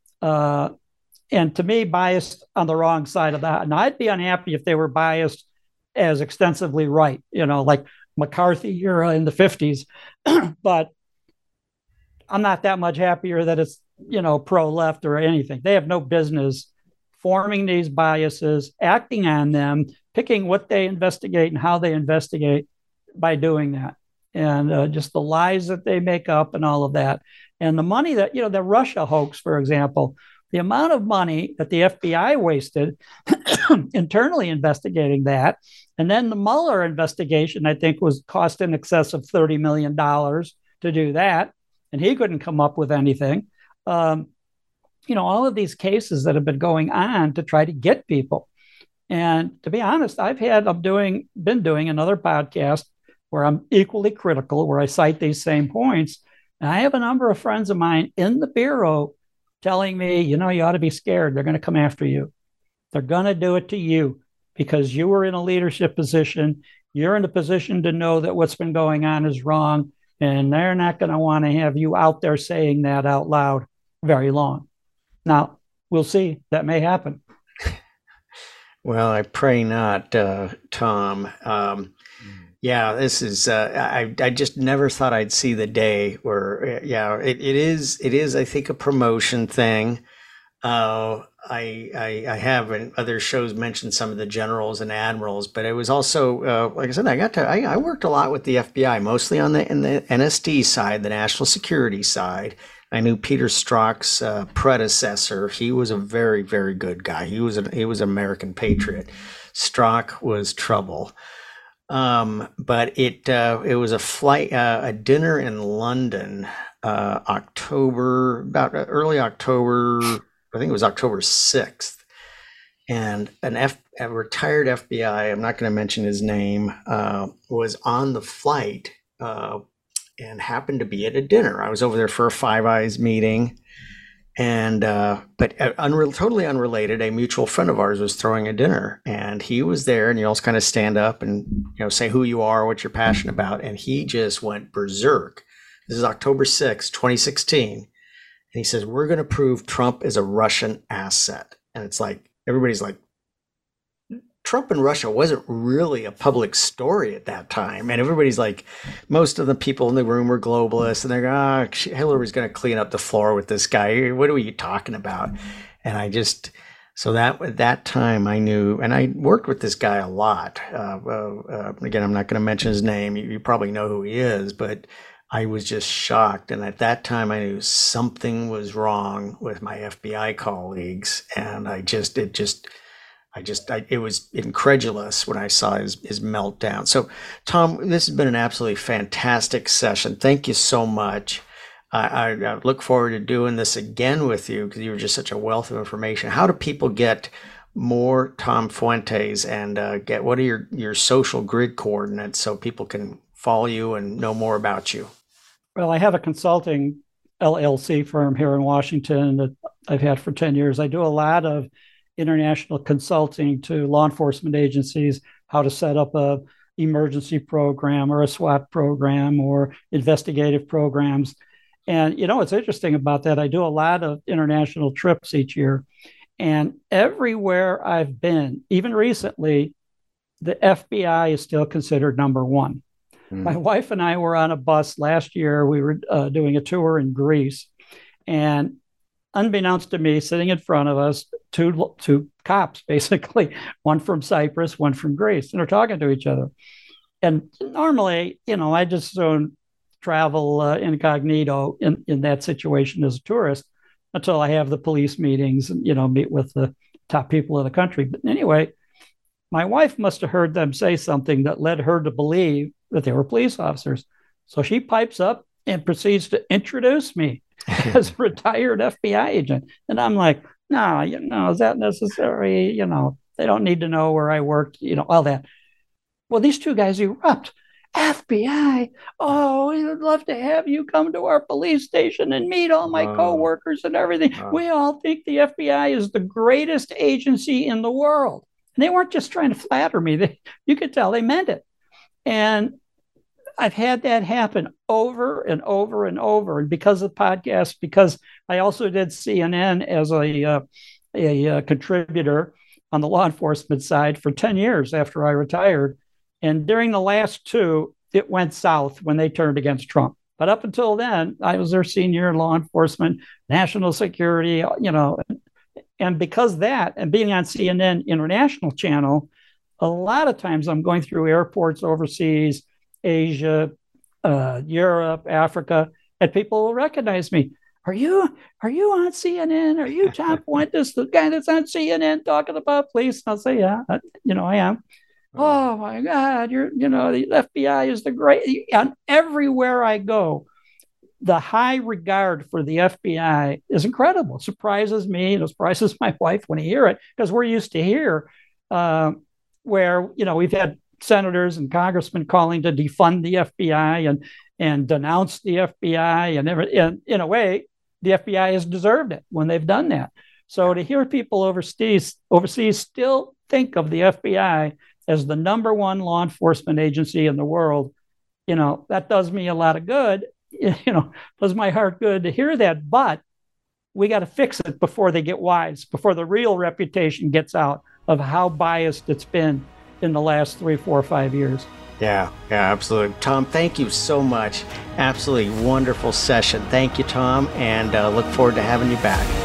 and to me, biased on the wrong side of that. And I'd be unhappy if they were biased as extensively right, like McCarthy era in the 50s. But I'm not that much happier that it's, pro-left or anything. They have no business forming these biases, acting on them, picking what they investigate and how they investigate by doing that. And just the lies that they make up and all of that. And the money that, the Russia hoax, for example, the amount of money that the FBI wasted internally investigating that. And then the Mueller investigation, I think, was cost in excess of $30 million to do that. And he couldn't come up with anything. All of these cases that have been going on to try to get people. And to be honest, been doing another podcast where I'm equally critical, where I cite these same points. And I have a number of friends of mine in the Bureau telling me, you ought to be scared. They're going to come after you. They're going to do it to you because you were in a leadership position. You're in a position to know that what's been going on is wrong. And they're not going to want to have you out there saying that out loud very long. Now, we'll see. That may happen. Well, I pray not, Tom. This is, I just never thought I'd see the day where, it is, I think, a promotion thing. I have in other shows mentioned some of the generals and admirals, but it was also, like I said, I worked a lot with the FBI, mostly in the NSD side, the national security side. I knew Peter Strzok's predecessor. He was a very, very good guy. He was an American patriot. Strzok was trouble. But it was a dinner in London, early October, I think it was October 6th. and a retired FBI, I'm not going to mention his name, was on the flight and happened to be at a dinner. I was over there for a Five Eyes meeting, and but totally unrelated, a mutual friend of ours was throwing a dinner, and he was there, and you all kind of stand up and say who you are, what you're passionate about, and he just went berserk. This is October 6, 2016, and he says, we're going to prove Trump is a Russian asset. And it's like, everybody's like, Trump and Russia wasn't really a public story at that time. And everybody's like, most of the people in the room were globalists, and they're going, Hillary's going to clean up the floor with this guy. What are you talking about? And so that time I knew, and I worked with this guy a lot. Again, I'm not going to mention his name. You probably know who he is, but I was just shocked. And at that time I knew something was wrong with my FBI colleagues. And it was incredulous when I saw his meltdown. So, Tom, this has been an absolutely fantastic session. Thank you so much. I look forward to doing this again with you because you were just such a wealth of information. How do people get more Tom Fuentes and what are your social grid coordinates so people can follow you and know more about you? Well, I have a consulting LLC firm here in Washington that I've had for 10 years. I do a lot of international consulting to law enforcement agencies, how to set up a emergency program or a SWAT program or investigative programs. And, what's interesting about that, I do a lot of international trips each year. And everywhere I've been, even recently, the FBI is still considered number one. My wife and I were on a bus last year. We were doing a tour in Greece. And unbeknownst to me, sitting in front of us, two cops, basically, one from Cyprus, one from Greece, and they're talking to each other. And normally, I just don't travel incognito in that situation as a tourist until I have the police meetings and, meet with the top people of the country. But anyway, my wife must have heard them say something that led her to believe that they were police officers. So she pipes up and proceeds to introduce me as a retired FBI agent. And I'm like, no, is that necessary? They don't need to know where I worked, all that. Well, these two guys erupt. FBI, oh, we would love to have you come to our police station and meet all my coworkers and everything. We all think the FBI is the greatest agency in the world. And they weren't just trying to flatter me. You could tell they meant it. And I've had that happen over and over and over. And because of podcasts, because I also did CNN as a contributor on the law enforcement side for 10 years after I retired. And during the last two, it went south when they turned against Trump. But up until then, I was their senior in law enforcement, national security, and because of that, and being on CNN International Channel, a lot of times I'm going through airports overseas, Asia, Europe, Africa, and people will recognize me. Are you on CNN? Are you Tom Fuentes, the guy that's on CNN talking about police? And I'll say, yeah, I am. Oh my God, the FBI is the great. And everywhere I go, the high regard for the FBI is incredible. It surprises me. It surprises my wife when I hear it, because we're used to hear where, we've had senators and congressmen calling to defund the FBI and denounce the FBI and in a way, the FBI has deserved it when they've done that. So to hear people overseas still think of the FBI as the number one law enforcement agency in the world, that does me a lot of good. Does my heart good to hear that. But we got to fix it before they get wise, before the real reputation gets out of how biased it's been in the last 3, 4, 5 years. Yeah, absolutely. Tom, thank you so much. Absolutely wonderful session. Thank you, Tom, and look forward to having you back.